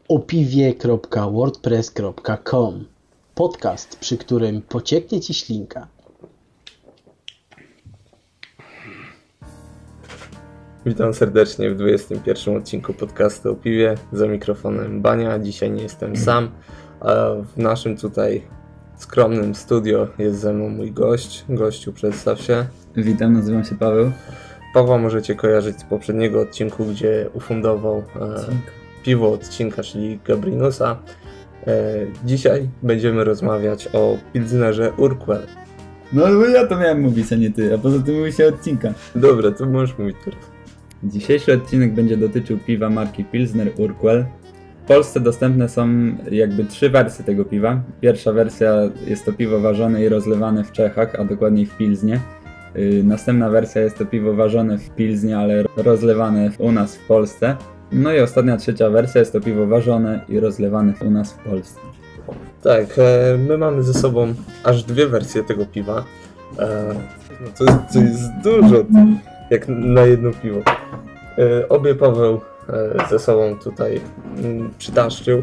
opiwie.wordpress.com. Podcast, przy którym pocieknie Ci ślinka. Witam serdecznie w 21 odcinku podcastu o piwie. Za mikrofonem Bania. Dzisiaj nie jestem sam, a w naszym tutaj skromnym studio jest ze mną mój gość. Gościu, przedstaw się. Witam, nazywam się Paweł. Pawła możecie kojarzyć z poprzedniego odcinku, gdzie ufundował piwo odcinka, czyli Gabrinusa. Dzisiaj będziemy rozmawiać o Pilsnerze Urquell. No bo ja to miałem mówić, a nie ty, a poza tym mówi się odcinka. Dobra, to możesz mówić teraz. Dzisiejszy odcinek będzie dotyczył piwa marki Pilsner Urquell. W Polsce dostępne są jakby 3 wersje tego piwa. Pierwsza wersja jest to piwo ważone i rozlewane w Czechach, a dokładniej w Pilznie. Następna wersja jest to piwo ważone w Pilznie, ale rozlewane u nas w Polsce. No i ostatnia, trzecia wersja jest to piwo ważone i rozlewane u nas w Polsce. Tak, my mamy ze sobą aż 2 wersje tego piwa. To jest dużo, jak na jedno piwo. Obie Paweł ze sobą tutaj przytaszczył.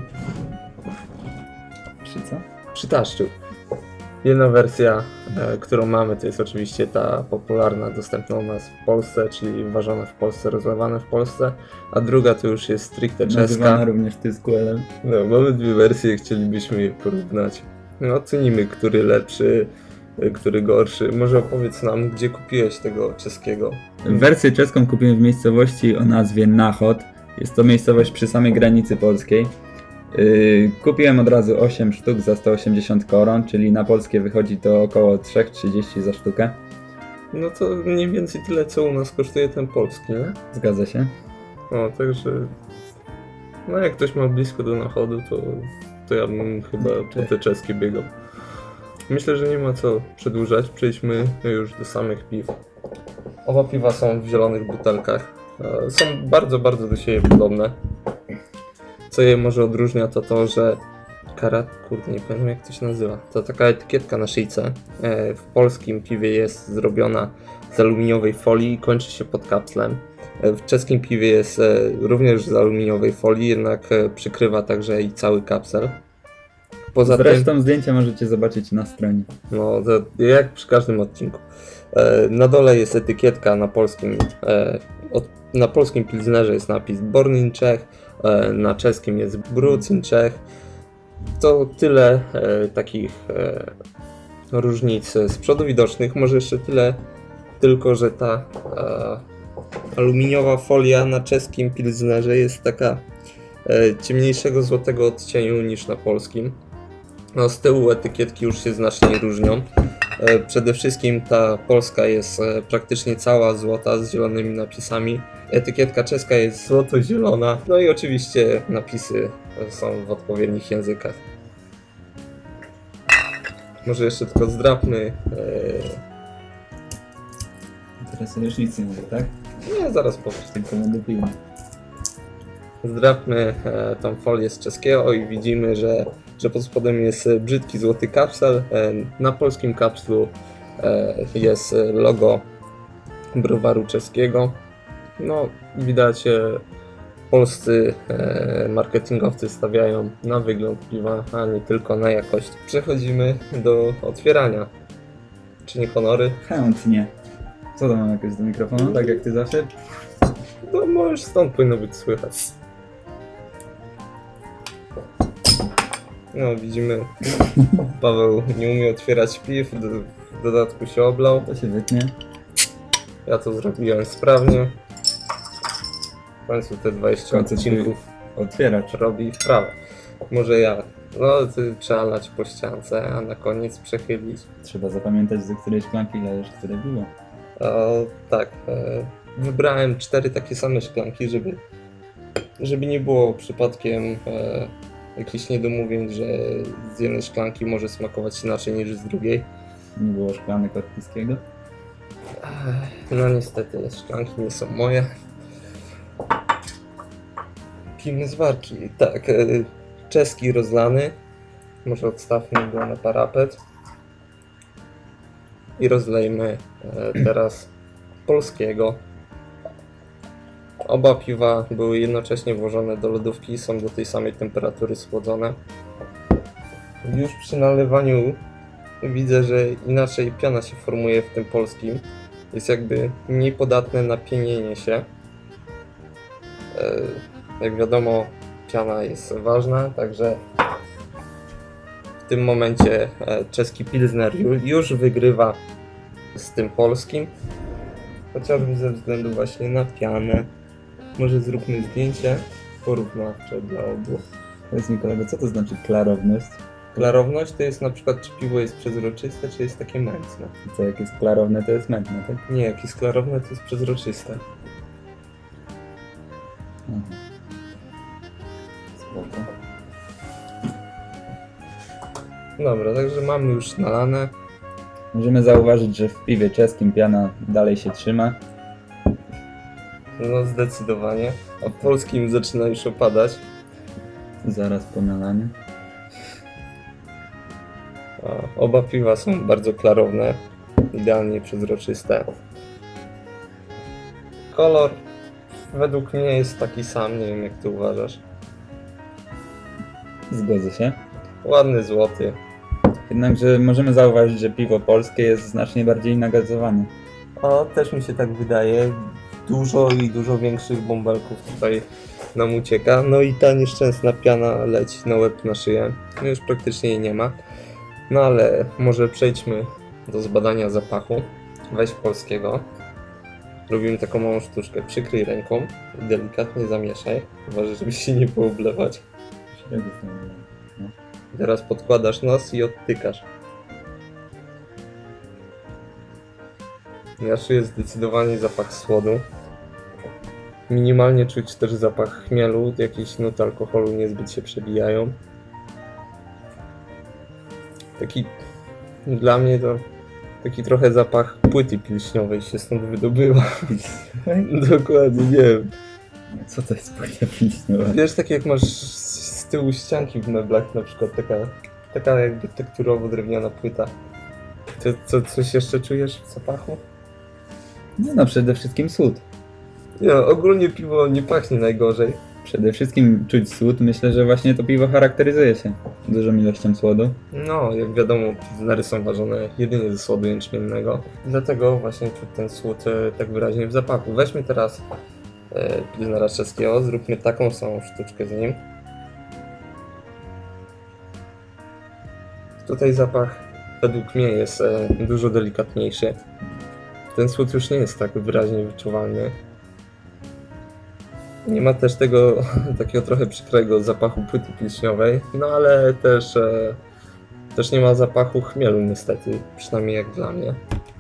Czy co? Przytaszczył. Jedna wersja, którą mamy, to jest oczywiście ta popularna, dostępna u nas w Polsce, czyli ważona w Polsce, rozlewana w Polsce, a druga to już jest stricte czeska. Nazywana również Tysquellem. No, mamy 2 wersje, chcielibyśmy je porównać. No, ocenimy, który lepszy, który gorszy. Może opowiedz nam, gdzie kupiłeś tego czeskiego? Wersję czeską kupiłem w miejscowości o nazwie Nachod. Jest to miejscowość przy samej granicy polskiej. Kupiłem od razu 8 sztuk za 180 koron, czyli na polskie wychodzi to około 3,30 za sztukę. No to mniej więcej tyle, co u nas kosztuje ten polski, nie? Zgadza się. O, także... No jak ktoś ma blisko do Nachodu, to ja bym chyba po te czeskie biegał. Myślę, że nie ma co przedłużać. Przejdźmy już do samych piw. Oba piwa są w zielonych butelkach. Są bardzo, bardzo do siebie podobne. Co je może odróżnia, to to, że kurde, nie pamiętam jak to się nazywa. To taka etykietka na szyjce. W polskim piwie jest zrobiona z aluminiowej folii i kończy się pod kapslem. W czeskim piwie jest również z aluminiowej folii, jednak przykrywa także i cały kapsel. Poza Zresztą zdjęcia możecie zobaczyć na stronie. No, to jak przy każdym odcinku. Na dole jest etykietka na polskim Pilsnerze jest napis Born in Czech, na czeskim jest Brewed in Czech. To tyle takich różnic z przodu widocznych. Może jeszcze tyle, tylko że ta aluminiowa folia na czeskim Pilsnerze jest taka ciemniejszego złotego odcieniu niż na polskim. No, z tyłu etykietki już się znacznie różnią. Przede wszystkim ta polska jest praktycznie cała złota z zielonymi napisami. Etykietka czeska jest złoto-zielona. No i oczywiście napisy są w odpowiednich językach. Może jeszcze tylko zdrapmy. Teraz już nic nie mówię, tak? Nie, zaraz powiem. Tylko będę pił. Zdrapmy tą folię z czeskiego i widzimy, że pod spodem jest brzydki złoty kapsel. Na polskim kapslu jest logo browaru czeskiego. No, widać, polscy marketingowcy stawiają na wygląd piwa, a nie tylko na jakość. Przechodzimy do otwierania. Czyni honory? Chętnie. Co to mam jakoś do mikrofonu, tak jak ty zawsze? No, możesz stąd powinno być słychać. No, widzimy, Paweł nie umie otwierać piw, w dodatku się oblał. To się wytnie. Ja to zrobiłem sprawnie. W końcu te 20 odcinków Otwieracz. robi wprawę. Może ja. No, trzeba lać po ściance, a na koniec przechylić. Trzeba zapamiętać, do której szklanki lejesz, które było. Tak, wybrałem 4 takie same szklanki, żeby nie było przypadkiem jakichś niedomówień, że z jednej szklanki może smakować inaczej niż z drugiej. Nie było szklanek od Piskiego? No niestety, szklanki nie są moje. Pijmy z warki. Tak, czeski rozlany. Może odstawmy go na parapet. I rozlejmy teraz polskiego. Oba piwa były jednocześnie włożone do lodówki i są do tej samej temperatury schłodzone. Już przy nalewaniu widzę, że inaczej piana się formuje w tym polskim. Jest jakby mniej podatne na pienienie się. Jak wiadomo, piana jest ważna, także w tym momencie czeski Pilsner już wygrywa z tym polskim. Chociażby ze względu właśnie na pianę. Może zróbmy zdjęcie porównawcze dla obu. Powiedz mi kolego, co to znaczy klarowność? Klarowność to jest na przykład, czy piwo jest przezroczyste, czy jest takie mętne. I co, jak jest klarowne, to jest mętne, tak? Nie, jak jest klarowne, to jest przezroczyste. Spoko. Dobra, także mamy już nalane. Możemy zauważyć, że w piwie czeskim piana dalej się trzyma. No zdecydowanie. A w polskim zaczyna już opadać. Zaraz po nalaniu. A oba piwa są bardzo klarowne, idealnie przezroczyste. Kolor według mnie jest taki sam, nie wiem jak ty uważasz. Zgodzę się. Ładny złoty. Jednakże możemy zauważyć, że piwo polskie jest znacznie bardziej nagazowane. O, też mi się tak wydaje. Dużo większych bąbelków tutaj nam ucieka. No i ta nieszczęsna piana leci na łeb, na szyję. No już praktycznie jej nie ma. No ale może przejdźmy do zbadania zapachu. Weź polskiego. Robimy taką małą sztuczkę. Przykryj ręką i delikatnie zamieszaj. Uważaj, żeby się nie pooblewać. No. Teraz podkładasz nos i odtykasz. Ja czuję zdecydowanie zapach słodu. Minimalnie czuć też zapach chmielu, jakieś nuty alkoholu niezbyt się przebijają. Taki, dla mnie to taki trochę zapach płyty pilśniowej się stąd wydobyła. Dokładnie, nie wiem. Co to jest płyta pilśniowa? Wiesz, tak jak masz z tyłu ścianki w meblach, na przykład taka jakby tekturowo-drewniana płyta. Coś jeszcze czujesz w zapachu? No przede wszystkim sód. Nie, ogólnie piwo nie pachnie najgorzej. Przede wszystkim czuć słód. Myślę, że właśnie to piwo charakteryzuje się dużą ilością słodu. No, jak wiadomo, pilsnery są ważone jedynie ze słodu jęczmiennego. Dlatego właśnie czuć ten słód tak wyraźnie w zapachu. Weźmy teraz pilsnera czeskiego, zróbmy taką samą sztuczkę z nim. Tutaj zapach według mnie jest dużo delikatniejszy. Ten słód już nie jest tak wyraźnie wyczuwalny. Nie ma też tego takiego trochę przykrego zapachu płyty pilśniowej, no ale też nie ma zapachu chmielu niestety, przynajmniej jak dla mnie.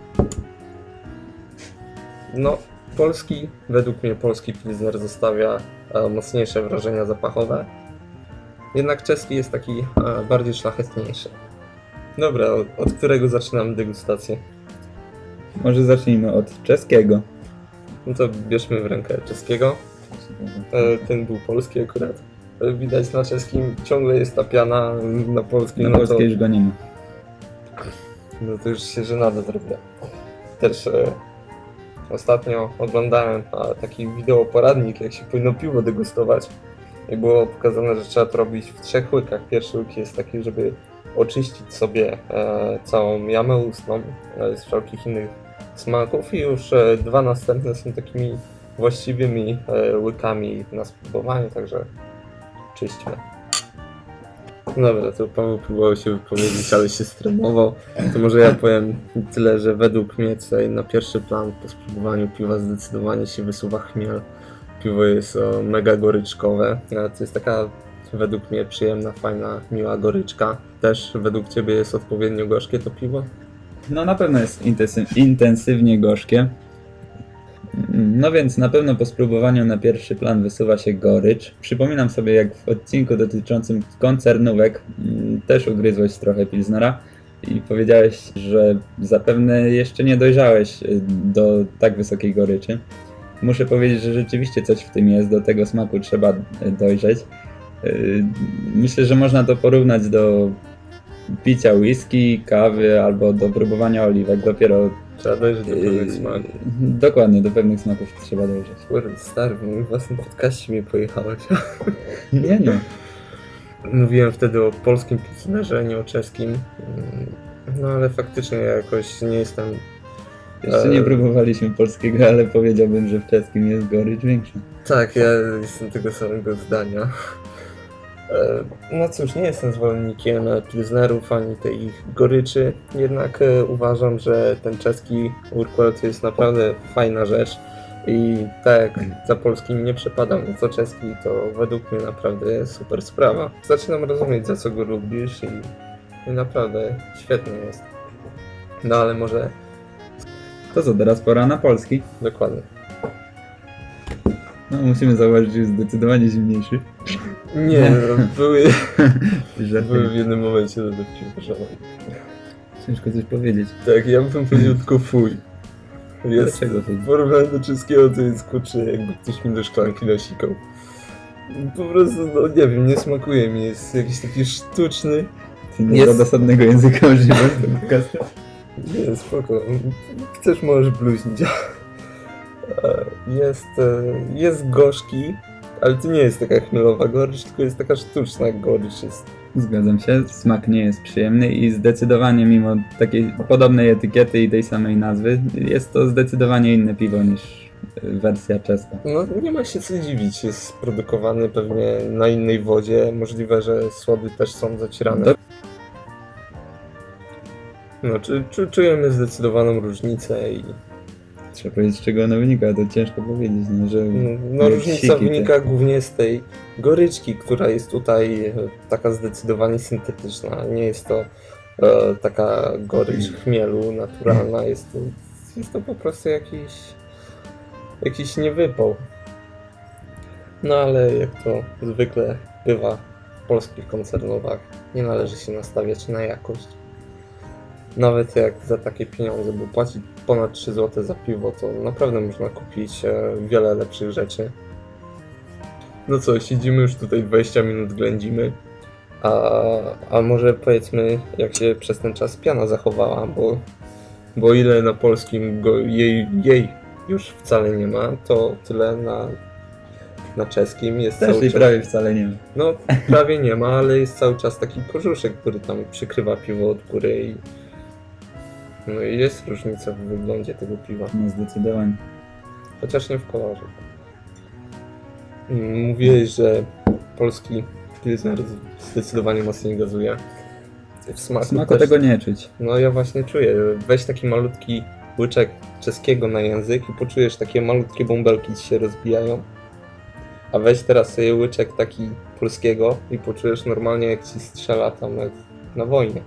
No, według mnie polski pilsner zostawia mocniejsze wrażenia zapachowe, jednak czeski jest taki bardziej szlachetniejszy. Dobra, od którego zaczynamy degustację? Może zacznijmy od czeskiego. No to bierzmy w rękę czeskiego. Ten był polski akurat. Widać na czeskim ciągle jest ta piana, na polskim Na polskiej już go nie ma. no to już się żenada zrobię. Też ostatnio oglądałem taki wideoporadnik, jak się powinno piwo degustować. I było pokazane, że trzeba to robić w 3 łykach. Pierwszy łyk jest taki, żeby oczyścić sobie całą jamę ustną z wszelkich innych smaków i już 2 następne są takimi właściwymi łykami na spróbowanie, także czyśćmy. Dobra, to Paweł próbował się wypowiedzieć, ale się stremował. To może ja powiem tyle, że według mnie tutaj na pierwszy plan po spróbowaniu piwa zdecydowanie się wysuwa chmiel. Piwo jest mega goryczkowe. To jest taka według mnie przyjemna, fajna, miła goryczka. Też według Ciebie jest odpowiednio gorzkie to piwo? No na pewno jest intensywnie gorzkie. No więc na pewno po spróbowaniu na pierwszy plan wysuwa się gorycz. Przypominam sobie, jak w odcinku dotyczącym koncernówek też ugryzłeś trochę pilsnera i powiedziałeś, że zapewne jeszcze nie dojrzałeś do tak wysokiej goryczy. Muszę powiedzieć, że rzeczywiście coś w tym jest, do tego smaku trzeba dojrzeć. Myślę, że można to porównać do picia whisky, kawy albo do próbowania oliwek. Dopiero Trzeba dojrzeć do pewnych smaków. Dokładnie, do pewnych smaków trzeba dojrzeć. Kurde, stary, w moim własnym podcaście mi pojechałeś. Nie. Mówiłem wtedy o polskim pilsnerze, nie o czeskim. No ale faktycznie ja jakoś nie jestem... Jeszcze nie próbowaliśmy polskiego, ale powiedziałbym, że w czeskim jest gorycz większa. Tak, ja jestem tego samego zdania. No cóż, nie jestem zwolennikiem pilsnerów ani tej ich goryczy, jednak uważam, że ten czeski Urquell to jest naprawdę fajna rzecz i tak jak za polskim nie przepadam, no co czeski, to według mnie naprawdę super sprawa. Zaczynam rozumieć, za co go lubisz i naprawdę świetny jest. No ale może... To co, teraz pora na polski? Dokładnie. No, musimy zauważyć, że jest zdecydowanie zimniejszy. Nie, no, były Żartuję. w jednym momencie do dowcipów. Ciężko coś powiedzieć. Tak, ja bym powiedział tylko fuj. Jest Dlaczego fuj? w porównaniu do czeskiego to jest kurczę, jakby ktoś mi do szklanki nasikał. Po prostu, no nie wiem, nie smakuje mi, jest jakiś taki sztuczny. Ty nie Jest- za dosadnego języka używasz do podcastu? Nie, spoko. Chcesz, możesz bluźnić. Jest gorzki, ale to nie jest taka chmielowa gorycz, tylko jest taka sztuczna gorycz. Jest. Zgadzam się, smak nie jest przyjemny i zdecydowanie mimo takiej podobnej etykiety i tej samej nazwy jest to zdecydowanie inne piwo niż wersja czeska. No nie ma się co dziwić, jest produkowany pewnie na innej wodzie, możliwe, że słody też są zacierane. Do- No, czujemy zdecydowaną różnicę i Trzeba powiedzieć, z czego ona wynika, to ciężko powiedzieć, no, że... no, jak różnica siki te- wynika głównie z tej goryczki, która jest tutaj taka zdecydowanie syntetyczna. Nie jest to taka gorycz chmielu naturalna, jest to po prostu jakiś niewypał. No ale jak to zwykle bywa w polskich koncernowach, nie należy się nastawiać na jakość. Nawet jak za takie pieniądze, bo płacić ponad 3 zł za piwo, to naprawdę można kupić wiele lepszych rzeczy. No co, siedzimy już tutaj 20 minut, ględzimy. A może powiedzmy, jak się przez ten czas piana zachowała, bo ile na polskim jej już wcale nie ma, to tyle na czeskim jest Też cały jej czas. prawie wcale nie ma. No, prawie nie ma, ale jest cały czas taki kożuszek, który tam przykrywa piwo od góry no i jest różnica w wyglądzie tego piwa, No zdecydowanie. chociaż nie w kolorze. Mówiłeś, że polski pilsner zdecydowanie mocniej gazuje. W smaku Smaku też. tego nie czuć. No ja właśnie czuję. Weź taki malutki łyczek czeskiego na język i poczujesz takie malutkie bąbelki ci się rozbijają. A weź teraz sobie łyczek taki polskiego i poczujesz normalnie jak ci strzela tam jak na wojnie.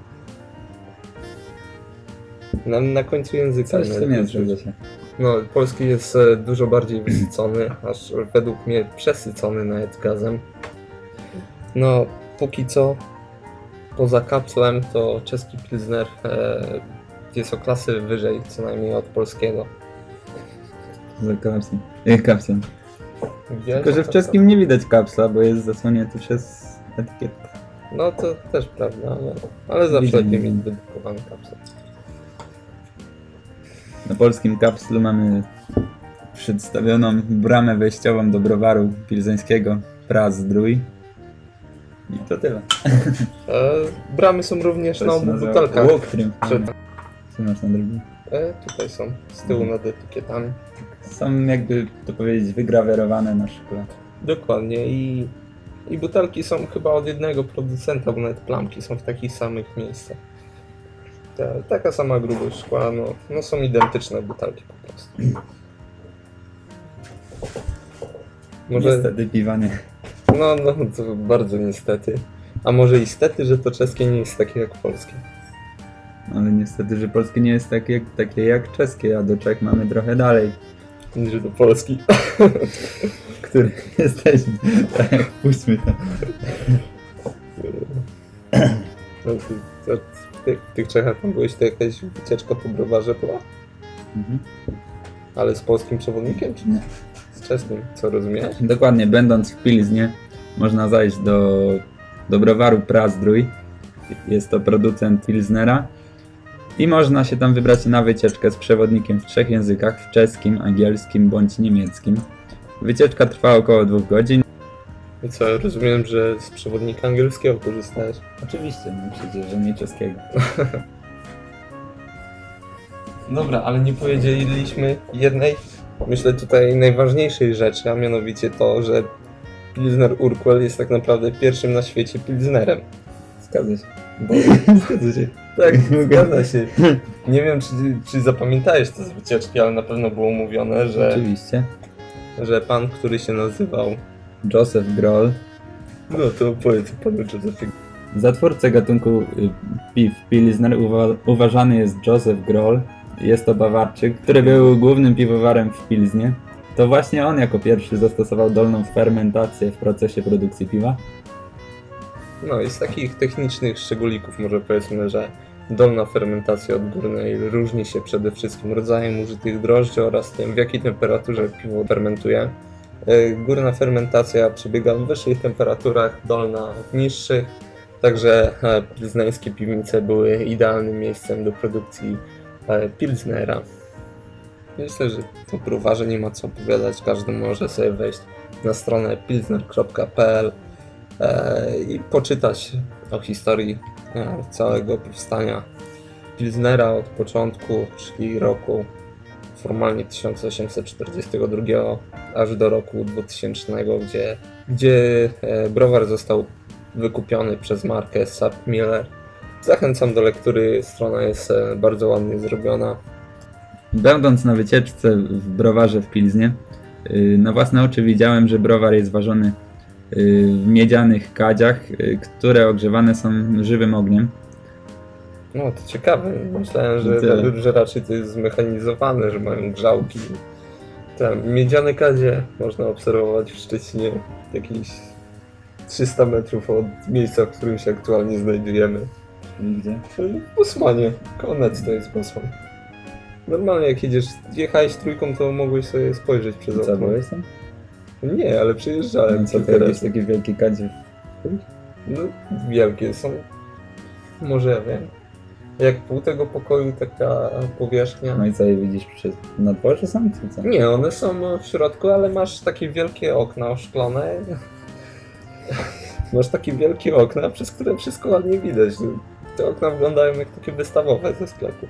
Na końcu języka. Coś w tym jest, czuć. zgadza się. No, polski jest dużo bardziej wysycony, aż według mnie przesycony nawet gazem. No, póki co, poza kapslem, to czeski pilsner jest o klasy wyżej, co najmniej od polskiego. Za kapsem. Kapsem. Widziałeś Tylko, że w kapsla? czeskim nie widać kapsla, bo jest zasłonięty przez etykietę. No, to też prawda, ale zawsze Widzę, lepiej widzę. mieć dedykowany kapsel. Na polskim kapslu mamy przedstawioną bramę wejściową do browaru pilzeńskiego Prazdrój. I to tyle. Bramy są również na To się obu nazywa butelkach. Walk triumfalny. Co masz na drugim? Tutaj są, z tyłu nad etykietami. Są jakby, to powiedzieć, wygrawerowane na szkle. Dokładnie i butelki są chyba od jednego producenta, bo nawet plamki są w takich samych miejscach. Taka sama grubość szkła, no są identyczne butelki po prostu. Może, Niestety piwa nie. no to bardzo niestety. A może i stety, że to czeskie nie jest takie jak polskie. Ale niestety, że polskie nie jest takie jak czeskie, a do Czech mamy trochę dalej. Że to polski. Który jesteśmy. Tak, puśćmy to. No, w tych Czechach tam byłeś, to jakaś wycieczka po browarze była? Mhm. Ale z polskim przewodnikiem czy Nie. z czeskim? Co rozumiałeś? Dokładnie, będąc w Pilznie, można zajść do browaru Prazdrój. Jest to producent Pilznera. I można się tam wybrać na wycieczkę z przewodnikiem w 3 językach, w czeskim, angielskim bądź niemieckim. Wycieczka trwa około 2 godzin. I co, rozumiem, że z przewodnika angielskiego korzystałeś? Oczywiście, no przecież, że nie czeskiego. Dobra, ale nie powiedzieliśmy jednej, myślę tutaj najważniejszej rzeczy, a mianowicie to, że Pilsner Urquell jest tak naprawdę pierwszym na świecie Pilsnerem. Zgadza się. Bo... Zgadza się. Tak, zgadza się. Nie wiem, czy zapamiętałeś to z wycieczki, ale na pewno było mówione, Oczywiście. że pan, który się nazywał... Joseph Groll. No to powiedz panu Josephie. Za twórcę gatunku piw Pilsner uważany jest Joseph Groll. Jest to Bawarczyk, który był głównym piwowarem w Pilznie. To właśnie on jako pierwszy zastosował dolną fermentację w procesie produkcji piwa. No i z takich technicznych szczególików może powiedzmy, że dolna fermentacja od górnej różni się przede wszystkim rodzajem użytych drożdży oraz tym, w jakiej temperaturze piwo fermentuje. Górna fermentacja przebiega w wyższych temperaturach, dolna w niższych, także pilzneńskie piwnice były idealnym miejscem do produkcji Pilsnera. Myślę, że o browarze nie ma co opowiadać, każdy może sobie wejść na stronę pilsner.pl i poczytać o historii całego powstania Pilsnera od początku, czyli roku formalnie 1842 aż do roku 2000, gdzie browar został wykupiony przez markę SAP-Miller. Zachęcam do lektury, strona jest bardzo ładnie zrobiona. Będąc na wycieczce w browarze w Pilznie, na własne oczy widziałem, że browar jest ważony w miedzianych kadziach, które ogrzewane są żywym ogniem. No to ciekawe, myślałem, że raczej to jest zmechanizowane, że mają grzałki. Te miedziane kadzie można obserwować w Szczecinie, jakieś 300 metrów od miejsca, w którym się aktualnie znajdujemy. Gdzie? W Bosmanie, koniec to jest Bosman. Normalnie jak jechałeś trójką, to mogłeś sobie spojrzeć przez okno. Co, byłeś tam? Nie, ale przyjeżdżałem. Co to jakieś takie wielkie kadzie? No, wielkie są. Może ja wiem. Jak pół tego pokoju taka powierzchnia. No i co, je widzisz na dworze są, czy co? Nie, one są w środku, ale masz takie wielkie okna oszklone. Masz takie wielkie okna, przez które wszystko ładnie widać. Te okna wyglądają jak takie wystawowe ze sklepu.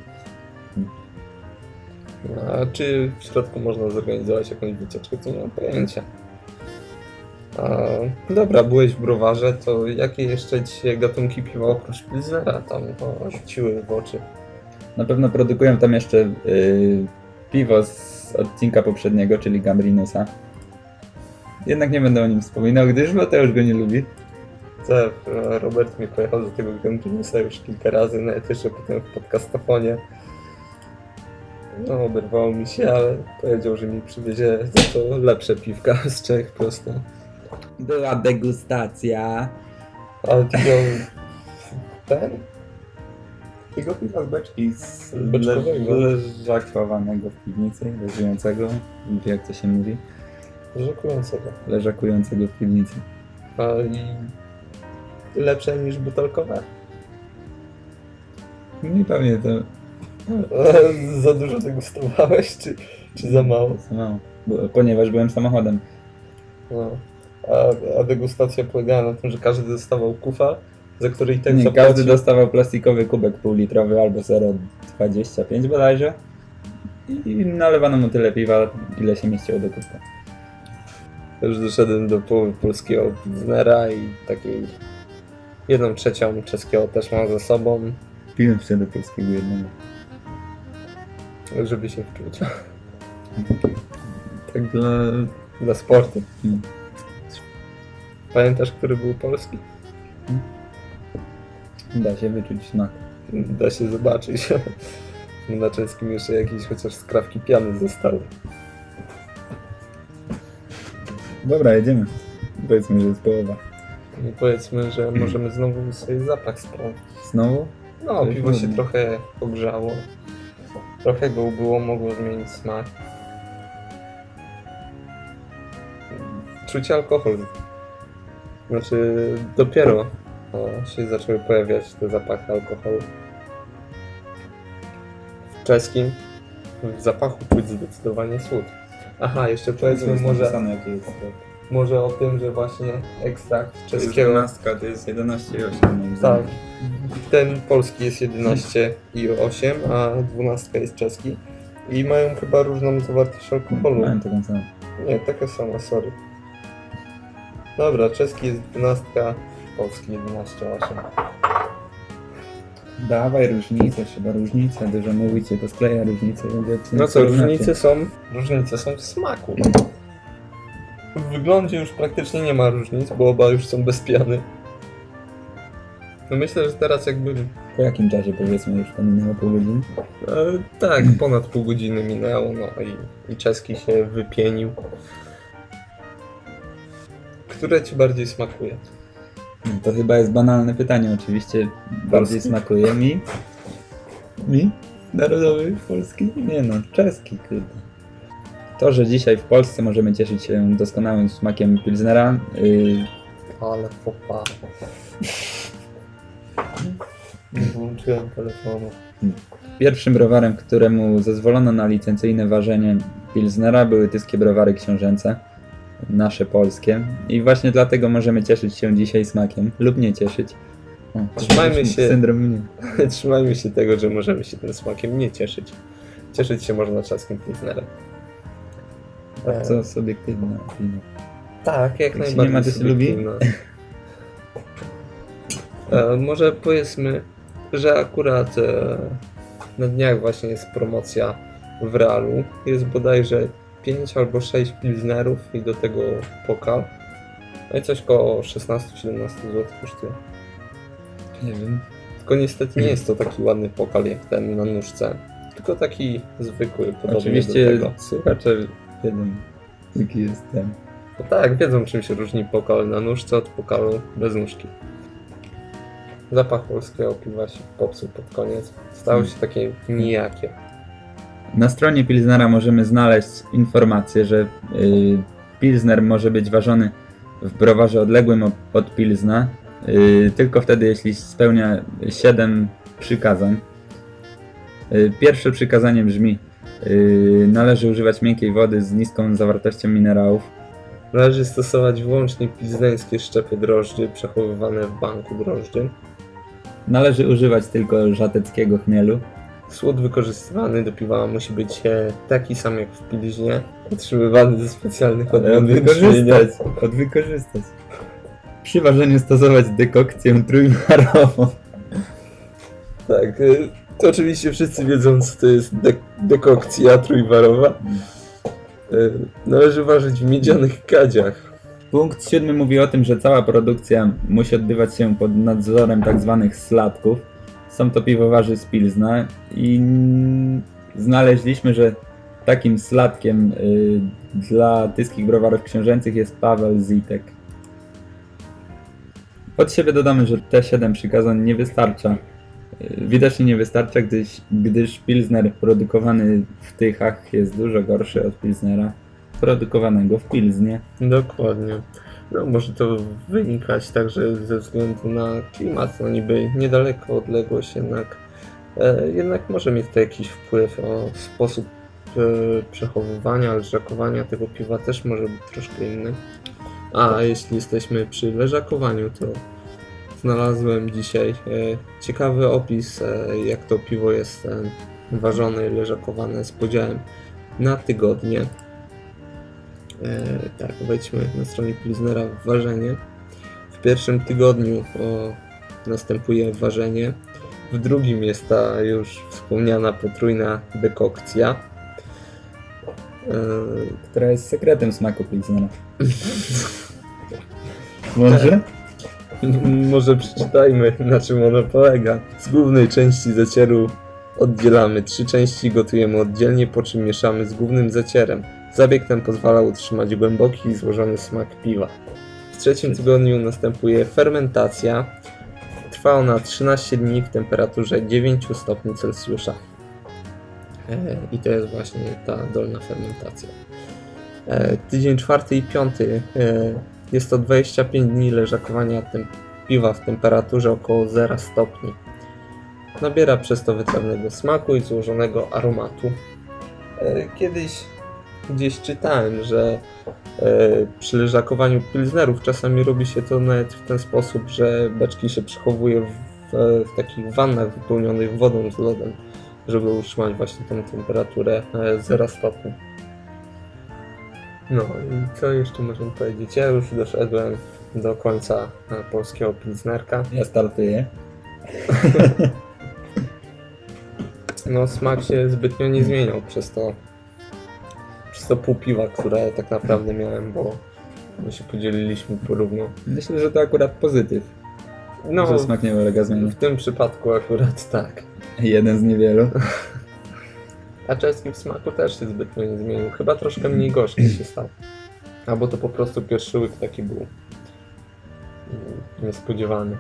A czy w środku można zorganizować jakąś wycieczkę, to nie mam pojęcia. Dobra, byłeś w browarze, to jakie jeszcze dzisiaj gatunki piwa oprócz Pilsnera tam rzuciły w oczy? Na pewno produkują tam jeszcze piwo z odcinka poprzedniego, czyli Gambrinusa. Jednak nie będę o nim wspominał, gdyż Mateusz go nie lubi. Robert mi pojechał do tego Gambrinusa już kilka razy, nawet jeszcze potem w podcastofonie. No, oberwało mi się, ale powiedział, że mi przywiezie za to lepsze piwka z Czech prosto. Była degustacja. Ale ty miał ten? Tego piwa z beczki z beczkowego. leżakowanego w piwnicy, leżującego, jak to się mówi? Leżakującego. Leżakującego w piwnicy. I lepsze niż butelkowe? Nie pamiętam. Za dużo degustowałeś, czy za mało? Za mało. Ponieważ byłem samochodem. No. A degustacja polegała na tym, że każdy dostawał kufel, za który i tak Nie, zapłacił. każdy dostawał plastikowy kubek półlitrowy albo 0,25 bodajże. I nalewano mu tyle piwa, ile się mieściło do kubka. Już doszedłem do połowy polskiego Pilsnera i takiej 1/3 czeskiego też mam za sobą, Piłem się do polskiego jednego. żeby się wczuć. Tak Dla sportu. Hmm. Pamiętasz, który był polski? Da się wyczuć smak. Da się zobaczyć. Na czeskim jeszcze jakieś chociaż skrawki piany zostały. Dobra, jedziemy. Powiedzmy, że jest połowa. I powiedzmy, że możemy znowu sobie zapach sprawdzić. Znowu? No, To piwo się trudno. trochę pogrzało. Trochę go ubyło, mogło zmienić smak. Czuć alkohol. Znaczy, dopiero się zaczęły pojawiać te zapachy alkoholu. czeskim w zapachu czuć zdecydowanie słód. Aha, jeszcze powiedzmy może o tym, że właśnie ekstrakt czeskiego... 11 to jest 11,8. Tak, ten polski jest 11,8, a 12 jest czeski. I mają chyba różną zawartość alkoholu. Mają taką samą. Nie, taka sama, sorry. Dobra, czeski jest 12, polski 11,8. Dawaj różnicę, trzeba różnicę, dużo mówicie, to skleja różnicę. No co, różnice są w smaku. W wyglądzie już praktycznie nie ma różnic, bo oba już są bez piany. No myślę, że teraz jakby... Po jakim czasie powiedzmy już to minęło pół godziny? Tak, ponad pół godziny minęło, no i czeski się wypienił. Które ci bardziej smakuje? To chyba jest banalne pytanie, oczywiście. Bardziej smakuje mi? Mi? Narodowy polski? Nie no, czeski, kurde. To, że dzisiaj w Polsce możemy cieszyć się doskonałym smakiem Pilsnera, Ale popa. Nie włączyłem telefonu. Pierwszym browarem, któremu zezwolono na licencyjne ważenie Pilsnera, były tyskie browary książęce, nasze polskie. I właśnie dlatego możemy cieszyć się dzisiaj smakiem, lub nie cieszyć. Trzymajmy się. Syndrom mnie. Trzymajmy się tego, że możemy się tym smakiem nie cieszyć. Cieszyć się można czeskim Pilsnerem. Co subiektywne opinie. Tak, jak się najbardziej nie ma, to się lubi? subiektywne. Może powiedzmy, że akurat na dniach właśnie jest promocja w Realu. Jest bodajże 5 albo 6 Pilsnerów i do tego pokal. No i coś koło 16-17 zł kosztuje. Nie wiem. Tylko niestety nie jest to taki ładny pokal jak ten na nóżce. Tylko taki zwykły, podobny Oczywiście do tego. słuchacze wiedzą, jaki jest ten. No tak, wiedzą czym się różni pokal na nóżce od pokalu bez nóżki. Zapach polskiego piwa się popsuł pod koniec. Stało się takie nijakie. Na stronie Pilsnera możemy znaleźć informację, że Pilsner może być ważony w browarze odległym od Pilsna tylko wtedy, jeśli spełnia 7 przykazań. Pierwsze przykazanie brzmi: należy używać miękkiej wody z niską zawartością minerałów. Należy stosować wyłącznie pilsnerskie szczepy drożdży przechowywane w banku drożdży. Należy używać tylko żateckiego chmielu. Słód wykorzystywany do piwa musi być taki sam jak w pilźnie, utrzymywany ze specjalnych odmian brzmienia. Odwykorzystać. Przy ważeniu stosować dekokcję trójwarową. Tak, to oczywiście wszyscy wiedzą, co to jest dekokcja trójwarowa. Należy ważyć w miedzianych kadziach. Punkt 7 mówi o tym, że cała produkcja musi odbywać się pod nadzorem tzw. slatków. Są to piwowarzy z Pilsna i znaleźliśmy, że takim slatkiem dla tyskich browarów książęcych jest Paweł Zitek. Od siebie dodamy, że te 7 przykazań nie wystarcza. Widocznie nie wystarcza, gdyż Pilsner produkowany w Tychach jest dużo gorszy od Pilsnera produkowanego w Pilsnie. Dokładnie. No może to wynikać także ze względu na klimat, no niby niedaleko odległość, jednak może mieć to jakiś wpływ. O sposób przechowywania, leżakowania tego piwa też może być troszkę inny. A jeśli jesteśmy przy leżakowaniu, to znalazłem dzisiaj ciekawy opis, jak to piwo jest ważone i leżakowane z podziałem na tygodnie. Tak, wejdźmy na stronie Pilsnera w ważenie. W pierwszym tygodniu następuje ważenie. W drugim jest ta już wspomniana potrójna dekokcja. Która jest sekretem smaku Pilsnera. Może? Może przeczytajmy, na czym ono polega. Z głównej części zacieru oddzielamy 3 części, gotujemy oddzielnie, po czym mieszamy z głównym zacierem. Zabieg ten pozwala utrzymać głęboki i złożony smak piwa. W trzecim tygodniu następuje fermentacja. Trwa ona 13 dni w temperaturze 9 stopni Celsjusza. I to jest właśnie ta dolna fermentacja. Tydzień 4 i 5 jest to 25 dni leżakowania piwa w temperaturze około 0 stopni. nabiera przez to wytrawnego smaku i złożonego aromatu. Kiedyś gdzieś czytałem, że przy żakowaniu pilsnerów czasami robi się to nawet w ten sposób, że beczki się przechowuje w takich wannach wypełnionych wodą z lodem, żeby utrzymać właśnie tą temperaturę 0 stopni. No i co jeszcze możemy powiedzieć? Ja już doszedłem do końca polskiego pilsnerka. Ja startuję. No smak się zbytnio nie zmieniał przez to pół piwa, które tak naprawdę miałem, bo my się podzieliliśmy porówno. Myślę, że to akurat pozytyw. No, że smak nie ulega zmianie. w tym przypadku akurat tak. Jeden z niewielu. A czeski w smaku też się zbytnio nie zmienił. Chyba troszkę mniej gorzki się stał. Albo to po prostu pierwszy łyk taki był niespodziewany.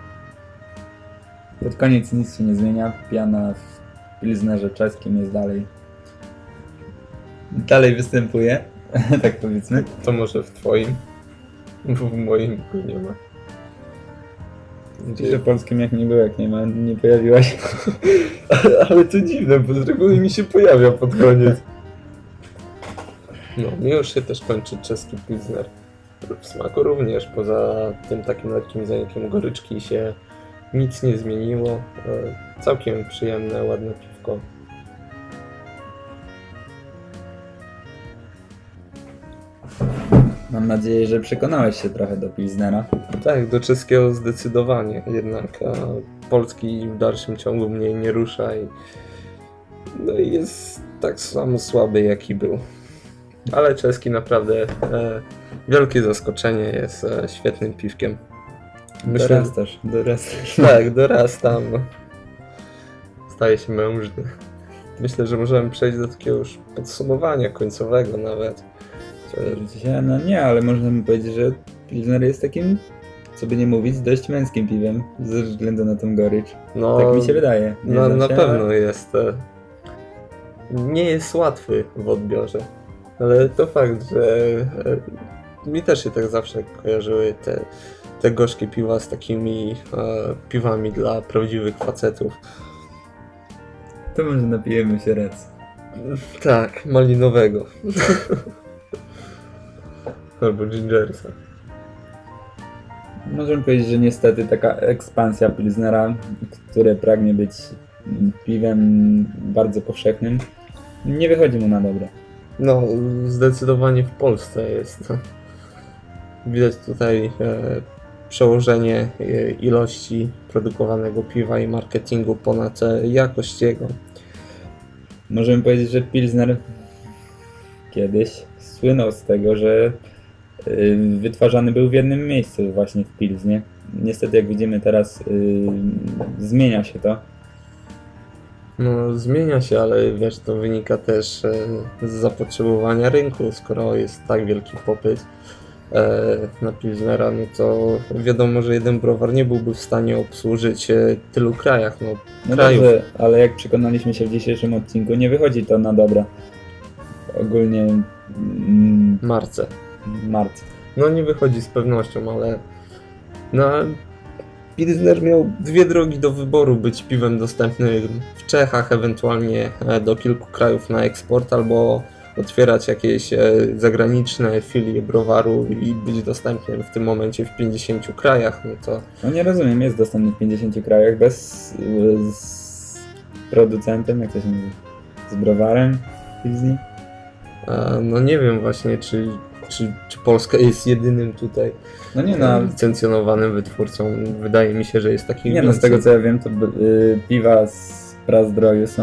Pod koniec nic się nie zmienia. Piana w pilsnerze czeskim jest dalej występuje. Tak powiedzmy. To może w twoim, bo w moim go nie ma. Pisze polskim jak nie było, jak nie pojawiła się. Ale to dziwne, bo z reguły mi się pojawia pod koniec. No, mi już się też kończy czeski pilsner. W smaku również, poza tym takim lekkim zanikiem goryczki się nic nie zmieniło. Całkiem przyjemne, ładne piwko. Mam nadzieję, że przekonałeś się trochę do pilsnera. Tak, do czeskiego zdecydowanie, jednak polski w dalszym ciągu mnie nie rusza no i jest tak samo słaby, jaki był. Ale czeski naprawdę wielkie zaskoczenie, jest świetnym piwkiem. Dorastasz. Tak, dorastam. Staje się mężny. Myślę, że możemy przejść do takiego już podsumowania końcowego nawet. No nie, ale można by powiedzieć, że pilsner jest takim, co by nie mówić, dość męskim piwem, ze względu na tą gorycz. No, tak mi się wydaje. No, na pewno jest. Nie jest łatwy w odbiorze, ale to fakt, że mi też się tak zawsze kojarzyły te gorzkie piwa z takimi piwami dla prawdziwych facetów. To może napijemy się raz. Tak, malinowego. Albo gingersa. Możemy powiedzieć, że niestety taka ekspansja pilsnera, które pragnie być piwem bardzo powszechnym, nie wychodzi mu na dobre. No, zdecydowanie w Polsce jest. Widać tutaj przełożenie ilości produkowanego piwa i marketingu ponad jakość jego. Możemy powiedzieć, że pilsner kiedyś słynął z tego, że wytwarzany był w jednym miejscu, właśnie w Pilznie. Niestety, jak widzimy teraz, zmienia się to. No, zmienia się, ale wiesz, to wynika też z zapotrzebowania rynku. Skoro jest tak wielki popyt na pilsnera, no to wiadomo, że jeden browar nie byłby w stanie obsłużyć tylu krajów. No dobrze, ale jak przekonaliśmy się w dzisiejszym odcinku, nie wychodzi to na dobre. Ogólnie marce. No nie wychodzi z pewnością, ale pilsner miał dwie drogi do wyboru: być piwem dostępnym w Czechach, ewentualnie do kilku krajów na eksport, albo otwierać jakieś zagraniczne filie browaru i być dostępnym w tym momencie w 50 krajach. No nie rozumiem, jest dostępny w 50 krajach z producentem, jak to się mówi, z browarem Pilsni? No nie wiem właśnie, czy Polska jest jedynym tutaj licencjonowanym wytwórcą. Wydaje mi się, że jest takich więcej. Z tego co ja wiem, to piwa z Prazdroju są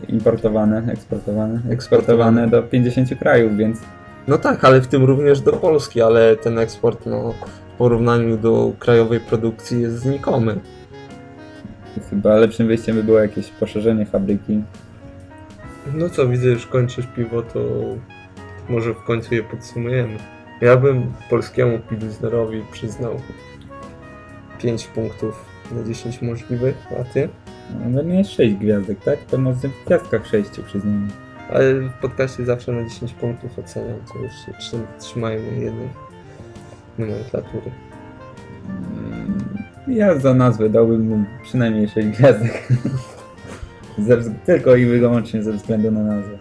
eksportowane do 50 krajów, więc... No tak, ale w tym również do Polski, ale ten eksport w porównaniu do krajowej produkcji jest znikomy. Chyba lepszym wyjściem by było jakieś poszerzenie fabryki. No co, widzę, już kończysz piwo, to może w końcu je podsumujemy. Ja bym polskiemu pilsnerowi przyznał 5 punktów na 10 możliwych, a ty? No miałeś 6 gwiazdek, tak? To może w gwiazdkach 6 przyznamy. Ale w podcaście zawsze na 10 punktów oceniam, to już się trzymają jednej nomenklatury. Ja za nazwę dałbym mu przynajmniej 6 gwiazdek. Tylko i wyłącznie ze względu na nazwę.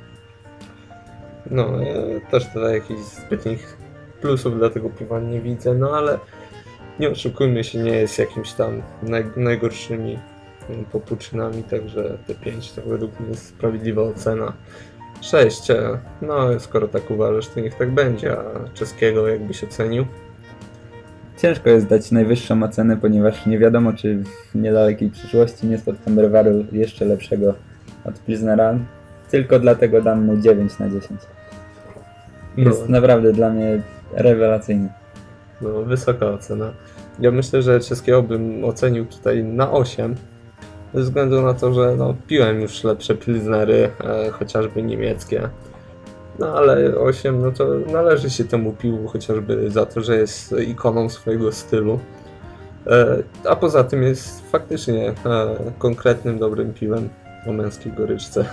No, ja też tutaj jakichś zbytnich plusów dla tego piwa nie widzę, no ale nie oszukujmy się, nie jest jakimś tam najgorszymi popłuczynami, także te 5 to według mnie jest sprawiedliwa ocena. 6, no skoro tak uważasz, to niech tak będzie, a czeskiego jakbyś ocenił? Ciężko jest dać najwyższą ocenę, ponieważ nie wiadomo, czy w niedalekiej przyszłości nie spotkam browaru jeszcze lepszego od Pilsnera. Tylko dlatego dam mu 9 na 10. Jest naprawdę dla mnie rewelacyjny. No, wysoka ocena. Ja myślę, że czeskiego bym ocenił tutaj na 8. Ze względu na to, że no, piłem już lepsze pilsnery, chociażby niemieckie. No ale 8, no to należy się temu piwu chociażby za to, że jest ikoną swojego stylu. A poza tym jest faktycznie konkretnym, dobrym piwem o męskiej goryczce.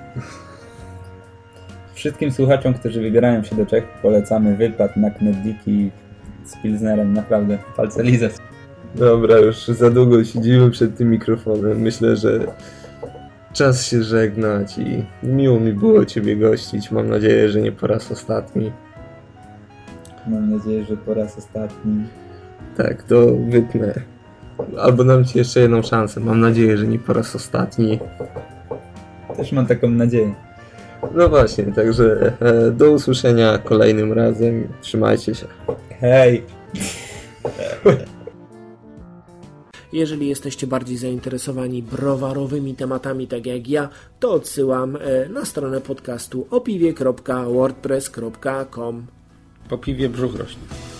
Wszystkim słuchaczom, którzy wybierają się do Czech, polecamy wypad na knedliki z Pilsnerem. Naprawdę, palce lizać. Dobra, już za długo siedzimy przed tym mikrofonem. Myślę, że czas się żegnać i miło mi było Ciebie gościć. Mam nadzieję, że nie po raz ostatni. Mam nadzieję, że po raz ostatni. Tak, to wytnę. Albo dam Ci jeszcze jedną szansę. Mam nadzieję, że nie po raz ostatni. Też mam taką nadzieję. No właśnie, także do usłyszenia kolejnym razem. Trzymajcie się. Hej! Jeżeli jesteście bardziej zainteresowani browarowymi tematami, tak jak ja, to odsyłam na stronę podcastu opiwie.wordpress.com. Po piwie brzuch rośnie.